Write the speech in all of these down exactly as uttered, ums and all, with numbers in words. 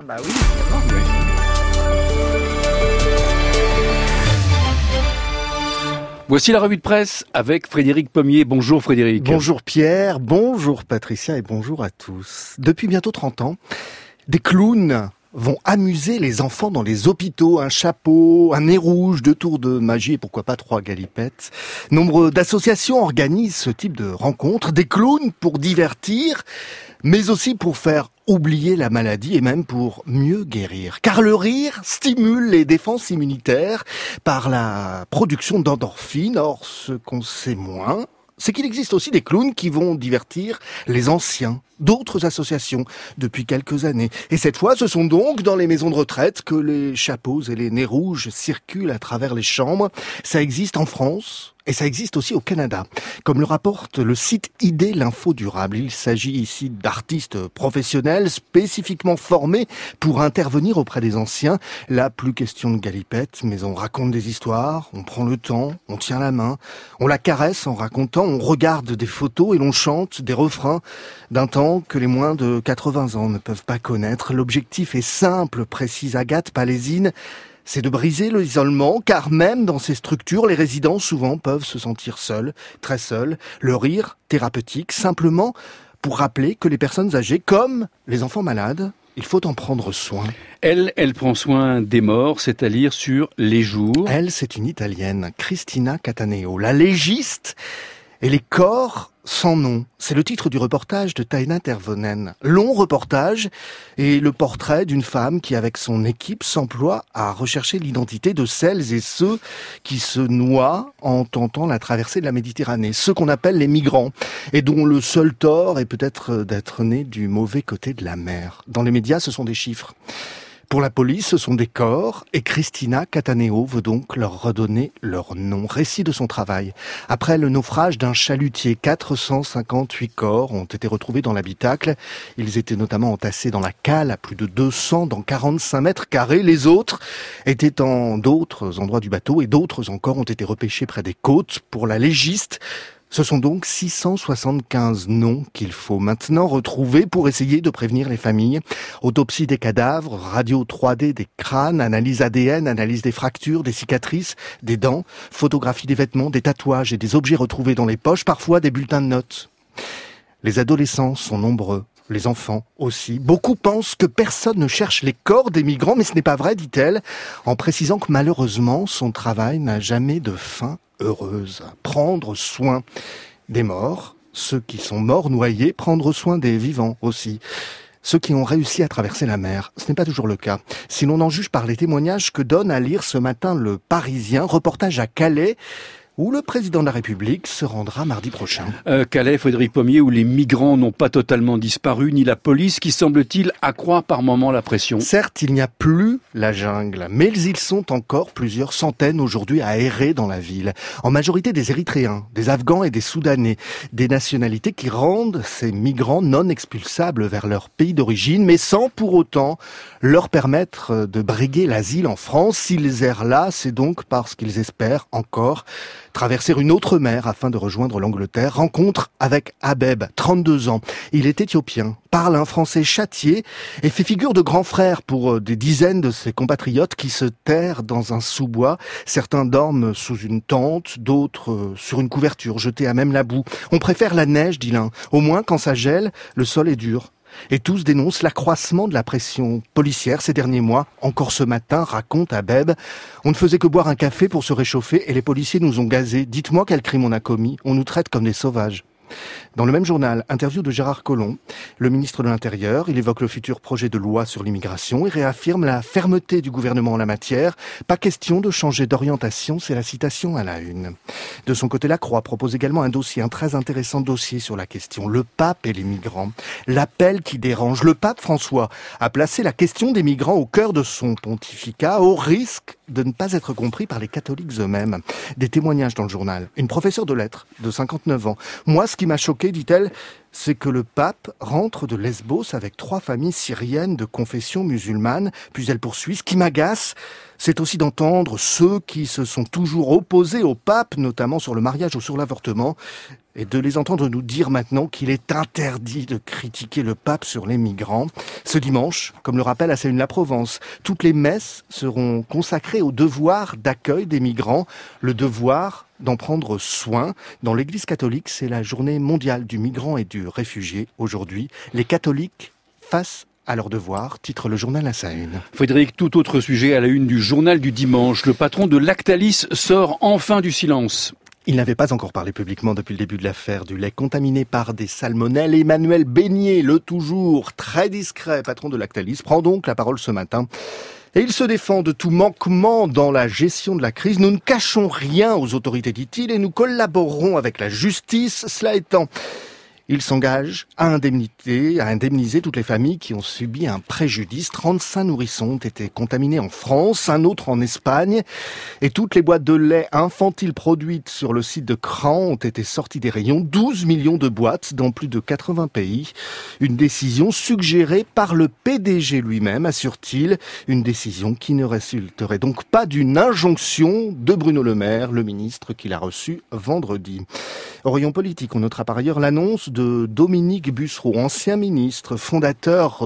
bah oui, évidemment. Voici la revue de presse avec Frédéric Pommier. Bonjour Frédéric. Bonjour Pierre, bonjour Patricia et bonjour à tous. Depuis bientôt trente ans, des clowns vont amuser les enfants dans les hôpitaux. Un chapeau, un nez rouge, deux tours de magie et pourquoi pas trois galipettes. Nombre d'associations organisent ce type de rencontres. Des clowns pour divertir, mais aussi pour faire oublier la maladie et même pour mieux guérir. Car le rire stimule les défenses immunitaires par la production d'endorphines. Or, ce qu'on sait moins, c'est qu'il existe aussi des clowns qui vont divertir les anciens d'autres associations depuis quelques années. Et cette fois, ce sont donc dans les maisons de retraite que les chapeaux et les nez rouges circulent à travers les chambres. Ça existe en France et ça existe aussi au Canada. Comme le rapporte le site Idée l'Info Durable, il s'agit ici d'artistes professionnels spécifiquement formés pour intervenir auprès des anciens. Là, plus question de galipettes, mais on raconte des histoires, on prend le temps, on tient la main, on la caresse en racontant, on regarde des photos et l'on chante des refrains d'un temps que les moins de quatre-vingts ans ne peuvent pas connaître. L'objectif est simple, précise Agathe Palésine, c'est de briser l'isolement, car même dans ces structures, les résidents souvent peuvent se sentir seuls, très seuls. Le rire thérapeutique, simplement pour rappeler que les personnes âgées, comme les enfants malades, il faut en prendre soin. Elle, elle prend soin des morts, c'est à lire sur Les Jours. Elle, c'est une Italienne, Cristina Cataneo, la légiste et les corps sans nom. C'est le titre du reportage de Taina Tervonen. Long reportage et le portrait d'une femme qui, avec son équipe, s'emploie à rechercher l'identité de celles et ceux qui se noient en tentant la traversée de la Méditerranée. Ceux qu'on appelle les migrants et dont le seul tort est peut-être d'être nés du mauvais côté de la mer. Dans les médias, ce sont des chiffres. Pour la police, ce sont des corps, et Cristina Cataneo veut donc leur redonner leur nom. Récit de son travail. Après le naufrage d'un chalutier, quatre cent cinquante-huit corps ont été retrouvés dans l'habitacle. Ils étaient notamment entassés dans la cale à plus de deux cents dans quarante-cinq mètres carrés. Les autres étaient en d'autres endroits du bateau et d'autres encore ont été repêchés près des côtes. Pour la légiste, ce sont donc six cent soixante-quinze noms qu'il faut maintenant retrouver pour essayer de prévenir les familles. Autopsie des cadavres, radio trois D des crânes, analyse A D N, analyse des fractures, des cicatrices, des dents, photographie des vêtements, des tatouages et des objets retrouvés dans les poches, parfois des bulletins de notes. Les adolescents sont nombreux. Les enfants aussi. Beaucoup pensent que personne ne cherche les corps des migrants, mais ce n'est pas vrai, dit-elle, en précisant que malheureusement, son travail n'a jamais de fin heureuse. Prendre soin des morts, ceux qui sont morts noyés, prendre soin des vivants aussi. Ceux qui ont réussi à traverser la mer, ce n'est pas toujours le cas. Si l'on en juge par les témoignages que donne à lire ce matin le Parisien, reportage à Calais, où le président de la République se rendra mardi prochain. Euh, Calais, Frédéric Pommier, où les migrants n'ont pas totalement disparu, ni la police qui, semble-t-il, accroît par moments la pression. Certes, il n'y a plus la jungle, mais ils sont encore plusieurs centaines aujourd'hui à errer dans la ville. En majorité des Érythréens, des Afghans et des Soudanais, des nationalités qui rendent ces migrants non expulsables vers leur pays d'origine, mais sans pour autant leur permettre de briguer l'asile en France. S'ils errent là, c'est donc parce qu'ils espèrent encore traverser une autre mer afin de rejoindre l'Angleterre. Rencontre avec Abeb, trente-deux ans. Il est éthiopien, parle un français châtié et fait figure de grand frère pour des dizaines de ses compatriotes qui se terrent dans un sous-bois. Certains dorment sous une tente, d'autres sur une couverture jetée à même la boue. On préfère la neige, dit l'un. Au moins, quand ça gèle, le sol est dur. Et tous dénoncent l'accroissement de la pression policière ces derniers mois. Encore ce matin, raconte Abeb, on ne faisait que boire un café pour se réchauffer et les policiers nous ont gazés. Dites-moi quel crime on a commis. On nous traite comme des sauvages. Dans le même journal, interview de Gérard Collomb, le ministre de l'Intérieur. Il évoque le futur projet de loi sur l'immigration et réaffirme la fermeté du gouvernement en la matière. Pas question de changer d'orientation, c'est la citation à la une. De son côté, la Croix propose également un dossier, un très intéressant dossier sur la question. Le pape et les migrants. L'appel qui dérange. Le pape François a placé la question des migrants au cœur de son pontificat, au risque de ne pas être compris par les catholiques eux-mêmes. Des témoignages dans le journal. Une professeure de lettres de cinquante-neuf ans. Moi, ce qui m'a choqué, dit-elle, c'est que le pape rentre de Lesbos avec trois familles syriennes de confession musulmane. Puis elle poursuit. Ce qui m'agace, c'est aussi d'entendre ceux qui se sont toujours opposés au pape, notamment sur le mariage ou sur l'avortement, et de les entendre nous dire maintenant qu'il est interdit de critiquer le pape sur les migrants. Ce dimanche, comme le rappelle Asséune La Provence, toutes les messes seront consacrées au devoir d'accueil des migrants, le devoir d'en prendre soin. Dans l'Église catholique, c'est la journée mondiale du migrant et du réfugié. Aujourd'hui, les catholiques face à leur devoir, titre le journal à sa une. Frédéric, tout autre sujet à la une du journal du dimanche. Le patron de Lactalis sort enfin du silence. Il n'avait pas encore parlé publiquement depuis le début de l'affaire du lait contaminé par des salmonelles. Emmanuel Beignet, le toujours très discret patron de Lactalis, prend donc la parole ce matin. Et il se défend de tout manquement dans la gestion de la crise. Nous ne cachons rien aux autorités, dit-il, et nous collaborerons avec la justice. Cela étant, il s'engage à indemniser, à indemniser toutes les familles qui ont subi un préjudice. trente-cinq nourrissons ont été contaminés en France, un autre en Espagne. Et toutes les boîtes de lait infantiles produites sur le site de Cran ont été sorties des rayons. douze millions de boîtes dans plus de quatre-vingts pays. Une décision suggérée par le P D G lui-même, assure-t-il. Une décision qui ne résulterait donc pas d'une injonction de Bruno Le Maire, le ministre qu'il a reçu vendredi. Au rayon politique, on notera par ailleurs l'annonce de Dominique Bussereau, ancien ministre, fondateur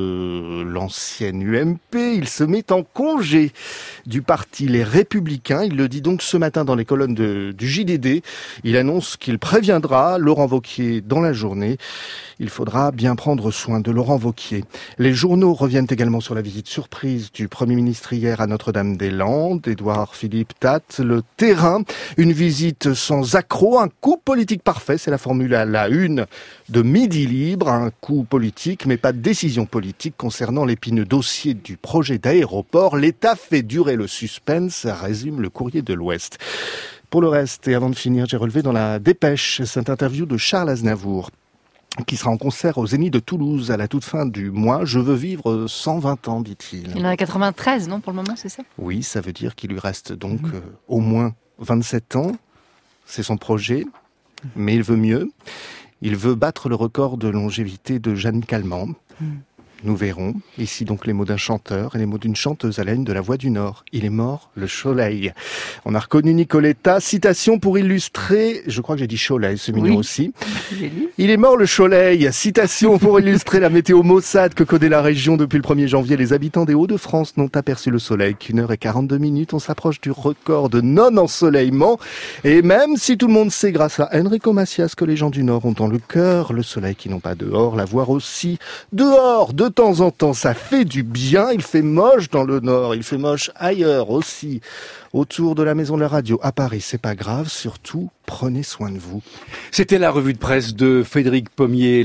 de l'ancienne U M P. Il se met en congé du parti Les Républicains. Il le dit donc ce matin dans les colonnes de, du J D D. Il annonce qu'il préviendra Laurent Wauquiez dans la journée. Il faudra bien prendre soin de Laurent Wauquiez. Les journaux reviennent également sur la visite surprise du Premier ministre hier à Notre-Dame-des-Landes, Édouard Philippe Tate. Le terrain, une visite sans accroc, un coup politique parfait, c'est la formule à la une de Midi Libre, un coup politique mais pas de décision politique concernant l'épineux dossier du projet d'aéroport. L'État fait durer le suspense, résume le Courrier de l'Ouest. Pour le reste, et avant de finir, j'ai relevé dans la Dépêche cette interview de Charles Aznavour, qui sera en concert au Zénith de Toulouse à la toute fin du mois. Je veux vivre cent vingt ans, dit-il. Il en a quatre-vingt-treize, non, pour le moment, c'est ça ? Oui, ça veut dire qu'il lui reste donc mmh. euh, au moins vingt-sept ans. C'est son projet, mais il veut mieux. Il veut battre le record de longévité de Jeanne Calment. Mmh. Nous verrons. Ici donc les mots d'un chanteur et les mots d'une chanteuse à la une de La Voix du Nord. Il est mort, le Choleil. On a reconnu Nicoletta. Citation pour illustrer, je crois que j'ai dit Choleil, c'est mignon oui. aussi. Il est mort, le Choleil. Citation pour illustrer la météo maussade que connaît la région depuis le premier janvier. Les habitants des Hauts-de-France n'ont aperçu le soleil qu'une heure et quarante-deux minutes. On s'approche du record de non-ensoleillement. Et même si tout le monde sait grâce à Enrico Macias que les gens du Nord ont dans le cœur le soleil qui n'ont pas dehors, la voir aussi dehors, de De temps en temps, ça fait du bien. Il fait moche dans le Nord, il fait moche ailleurs aussi. Autour de la maison de la radio à Paris, c'est pas grave. Surtout, prenez soin de vous. C'était la revue de presse de Frédéric Pommier.